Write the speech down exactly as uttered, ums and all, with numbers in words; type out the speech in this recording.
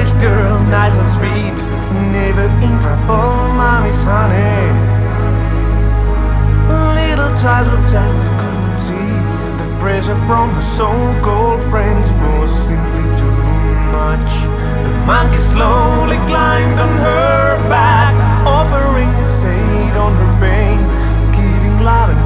nice girl, nice and sweet, never in trouble, mommy's honey. Little childhood just couldn't see the pressure from her so-called friends was simply too much. The monkey slowly climbed on her back, offering his aid on her pain, giving love and